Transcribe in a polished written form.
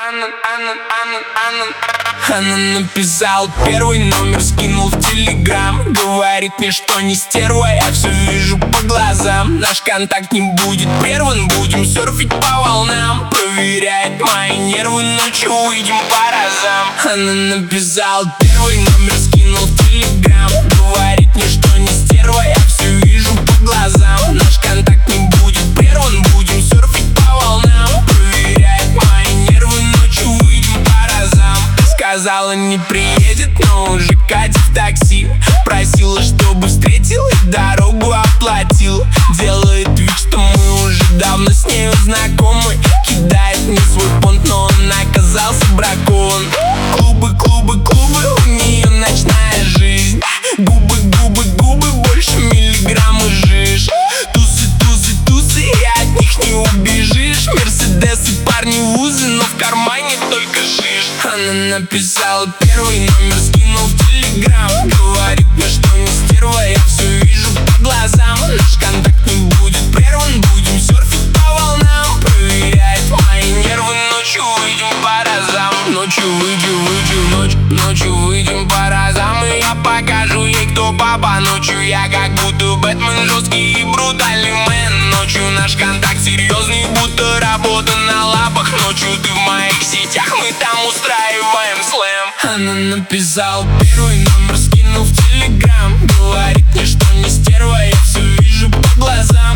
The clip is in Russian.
Она написала первый номер, скинул в телеграм. Говорит мне, что не стерва, я все вижу по глазам. Наш контакт не будет прерван, будем серфить по волнам. Проверяет мои нервы, ночью выйдем по разам. Она написала первый номер, скинул в телеграм. Говорит мне, что не стерва, я все вижу по глазам. Наш контакт не будет прерван, будем серфить по волнам. Проверяет мои нервы, ночью выйдем по разам. Сказала, не приедет, но уже катит в такси. Просила, чтобы встретил и дорогу оплатил. Делает вид, что мы уже давно с нею знакомы. Кидает мне свой понт, но он оказался бракован. Клубы, клубы, клубы, у нее ночная жизнь. Губы, губы, губы, больше миллиграммы жиж. Тусы, тусы, тусы, и от них не убежишь. Мерседесы, парни, вузы, но в кармане только шиш. Она написала первый номер, скинул в телеграм. Говорит мне, что не стерва, я все вижу по глазам. Наш контакт не будет прерван, будем серфить по волнам. Проверяет мои нервы, ночью выйдем по разам. Ночью ночью выйдем по разам. И я покажу ей, кто папа. Ночью я как будто Бэтмен, жесткий и брутальный мэн. Ночью наш контакт серьезный, будто работа на лапах. Ночью ты в моих сетях, мы там устраиваем слэм. Она написала первый номер, скинул в телеграм. Говорит мне, что не стерва, я все вижу по глазам.